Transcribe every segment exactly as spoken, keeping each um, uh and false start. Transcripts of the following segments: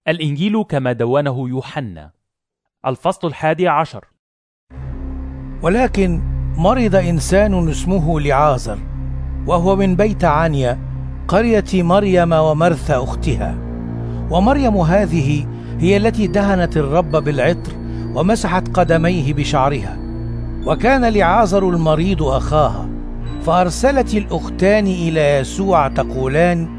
الإنجيل كما دونه يوحنا الفصل الحادي عشر. ولكن مرض إنسان اسمه لعازر، وهو من بيت عنيا قرية مريم ومرثى أختها. ومريم هذه هي التي دهنت الرب بالعطر ومسحت قدميه بشعرها. وكان لعازر المريض أخاها، فأرسلت الأختان إلى يسوع تقولان: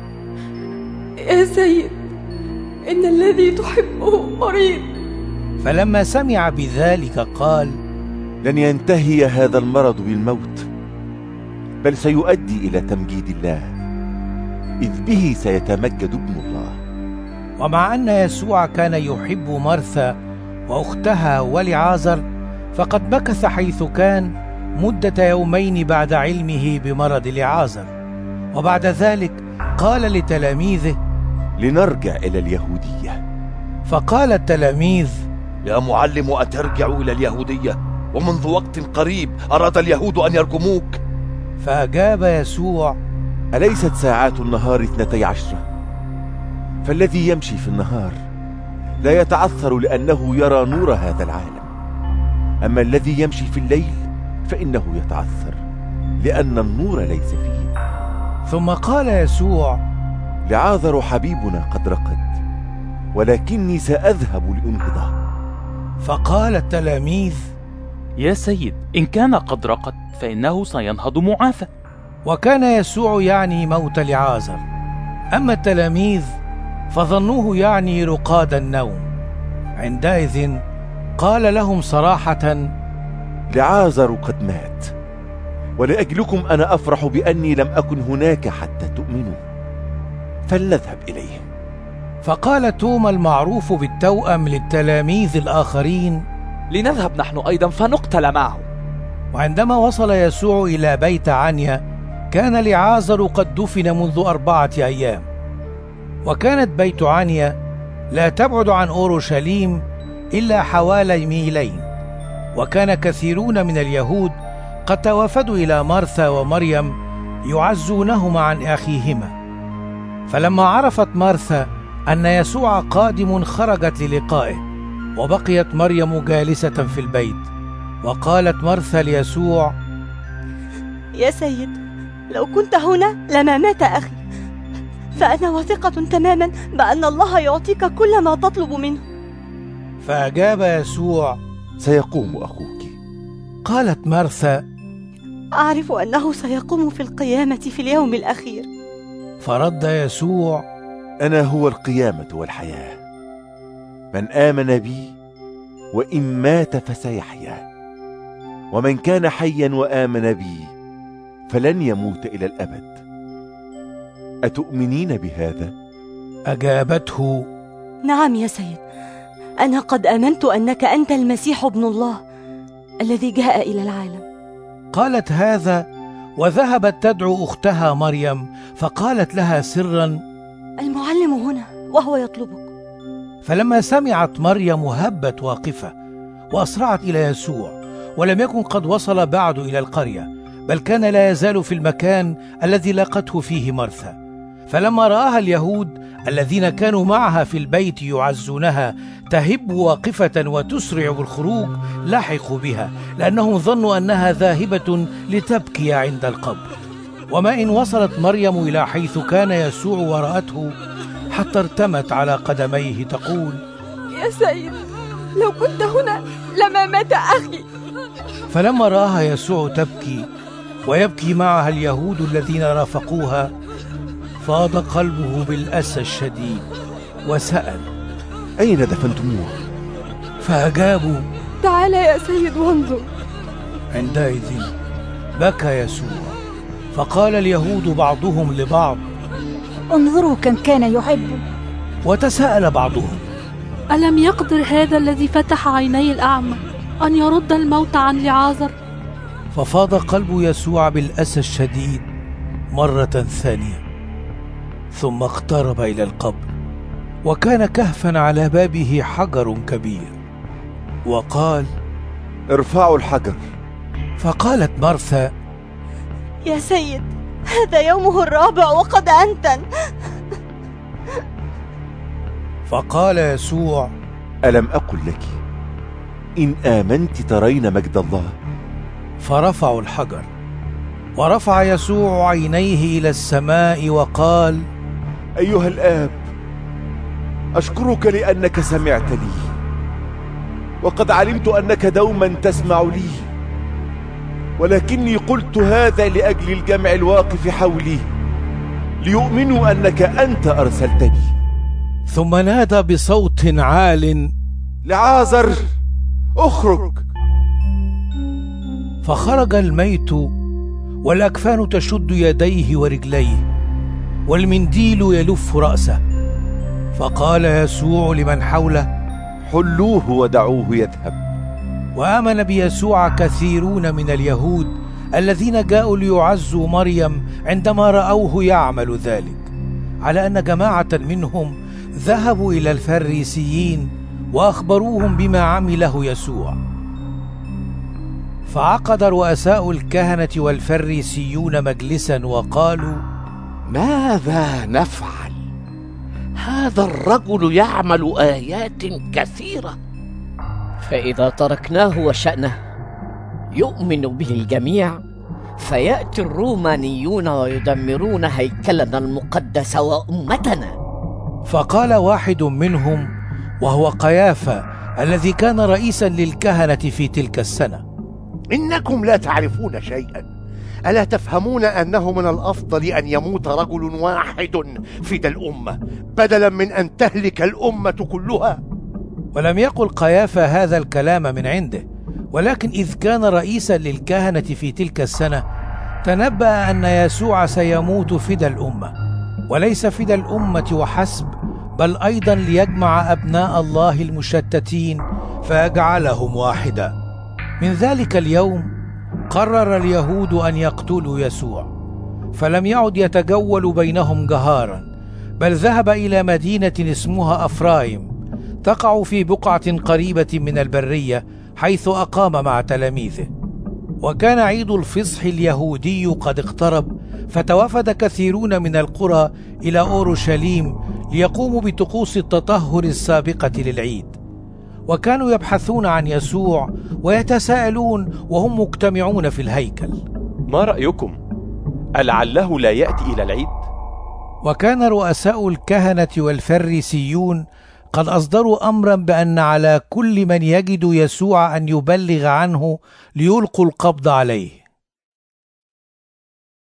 يا سيد، إن الذي تحبه مريض. فلما سمع بذلك قال: لن ينتهي هذا المرض بالموت، بل سيؤدي إلى تمجيد الله، إذ به سيتمجد ابن الله. ومع أن يسوع كان يحب مرثى وأختها ولعازر، فقد مكث حيث كان مدة يومين بعد علمه بمرض لعازر. وبعد ذلك قال لتلاميذه: لنرجع إلى اليهودية. فقال التلاميذ: يا معلم، أترجع إلى اليهودية؟ ومنذ وقت قريب أراد اليهود أن يرجموك. فأجاب يسوع: أليست ساعات النهار اثنتي عشرة؟ فالذي يمشي في النهار لا يتعثر لأنه يرى نور هذا العالم، أما الذي يمشي في الليل فإنه يتعثر لأن النور ليس فيه. ثم قال يسوع: لعازر حبيبنا قد رقد، ولكني سأذهب لأنهضه. فقال التلاميذ: يا سيد، إن كان قد رقد فإنه سينهض معافى. وكان يسوع يعني موت لعازر، أما التلاميذ فظنوه يعني رقاد النوم. عندئذ قال لهم صراحة: لعازر قد مات، ولأجلكم أنا أفرح بأني لم أكن هناك حتى تؤمنوا، فلنذهب إليه. فقال توما المعروف بالتوأم للتلاميذ الآخرين: لنذهب نحن أيضا فنقتل معه. وعندما وصل يسوع إلى بيت عنيا، كان لعازر قد دفن منذ أربعة أيام. وكانت بيت عنيا لا تبعد عن أورشليم إلا حوالي ميلين. وكان كثيرون من اليهود قد توافدوا إلى مرثى ومريم يعزونهما عن أخيهما. فلما عرفت مرثى أن يسوع قادم خرجت للقائه، وبقيت مريم جالسة في البيت. وقالت مرثى ليسوع: يا سيد، لو كنت هنا لما مات أخي، فأنا واثقة تماما بأن الله يعطيك كل ما تطلب منه. فأجاب يسوع: سيقوم أخوك. قالت مرثى: أعرف أنه سيقوم في القيامة في اليوم الأخير. فرد يسوع: أنا هو القيامة والحياة، من آمن بي وإن مات فسيحيا، ومن كان حيا وآمن بي فلن يموت إلى الأبد. أتؤمنين بهذا؟ أجابته: نعم يا سيد، أنا قد آمنت أنك أنت المسيح ابن الله الذي جاء إلى العالم. قالت هذا وذهبت تدعو أختها مريم، فقالت لها سرا: المعلم هنا وهو يطلبك. فلما سمعت مريم هبت واقفة وأسرعت إلى يسوع، ولم يكن قد وصل بعد إلى القرية، بل كان لا يزال في المكان الذي لاقته فيه مرثى. فلما رآها اليهود الذين كانوا معها في البيت يعزونها تهب واقفة وتسرع بالخروج، لحقوا بها، لأنهم ظنوا أنها ذاهبة لتبكي عند القبر. وما إن وصلت مريم إلى حيث كان يسوع ورأته، حتى ارتمت على قدميه تقول: يا سيد، لو كنت هنا لما مات أخي. فلما رآها يسوع تبكي ويبكي معها اليهود الذين رافقوها، فاض قلبه بالأسى الشديد وسأل: أين دفنتموه؟ فأجابوا: تعال يا سيد وانظر. عندئذ بكى يسوع. فقال اليهود بعضهم لبعض: انظروا كم كان يحبه. وتساءل بعضهم: ألم يقدر هذا الذي فتح عيني الأعمى أن يرد الموت عن لعازر؟ ففاض قلب يسوع بالأسى الشديد مرة ثانية، ثم اقترب إلى القبر، وكان كهفا على بابه حجر كبير، وقال: ارفعوا الحجر. فقالت مرثى: يا سيد، هذا يومه الرابع وقد أنتن. فقال يسوع: ألم أقل لك إن آمنت ترين مجد الله؟ فرفعوا الحجر. ورفع يسوع عينيه إلى السماء وقال: أيها الآب، أشكرك لأنك سمعت لي، وقد علمت أنك دوما تسمع لي، ولكني قلت هذا لأجل الجمع الواقف حولي ليؤمنوا أنك أنت أرسلتني. ثم نادى بصوت عال: لعازر اخرج. فخرج الميت والأكفان تشد يديه ورجليه والمنديل يلف رأسه. فقال يسوع لمن حوله: حلوه ودعوه يذهب. وآمن بيسوع كثيرون من اليهود الذين جاءوا ليعزوا مريم عندما رأوه يعمل ذلك، على أن جماعة منهم ذهبوا إلى الفريسيين وأخبروهم بما عمله يسوع. فعقد رؤساء الكهنة والفريسيون مجلسا وقالوا: ماذا نفعل؟ هذا الرجل يعمل آيات كثيرة، فإذا تركناه وشأنه يؤمن به الجميع، فيأتي الرومانيون ويدمرون هيكلنا المقدس وأمتنا. فقال واحد منهم وهو قيافة الذي كان رئيسا للكهنة في تلك السنة: إنكم لا تعرفون شيئا. ألا تفهمون أنه من الأفضل أن يموت رجل واحد فدى الأمة بدلا من أن تهلك الأمة كلها؟ ولم يقل قيافة هذا الكلام من عنده، ولكن إذ كان رئيسا للكهنة في تلك السنة تنبأ أن يسوع سيموت فدى الأمة، وليس فدى الأمة وحسب، بل أيضا ليجمع أبناء الله المشتتين فيجعلهم واحدا. من ذلك اليوم قرر اليهود أن يقتلوا يسوع، فلم يعد يتجول بينهم جهارا، بل ذهب إلى مدينة اسمها أفرايم تقع في بقعة قريبة من البرية، حيث أقام مع تلاميذه. وكان عيد الفصح اليهودي قد اقترب، فتوافد كثيرون من القرى إلى أورشليم ليقوموا بطقوس التطهر السابقة للعيد. وكانوا يبحثون عن يسوع ويتساءلون وهم مجتمعون في الهيكل: ما رأيكم؟ ألعله لا يأتي إلى العيد؟ وكان رؤساء الكهنة والفريسيون قد أصدروا أمرا بأن على كل من يجد يسوع أن يبلغ عنه ليلقوا القبض عليه.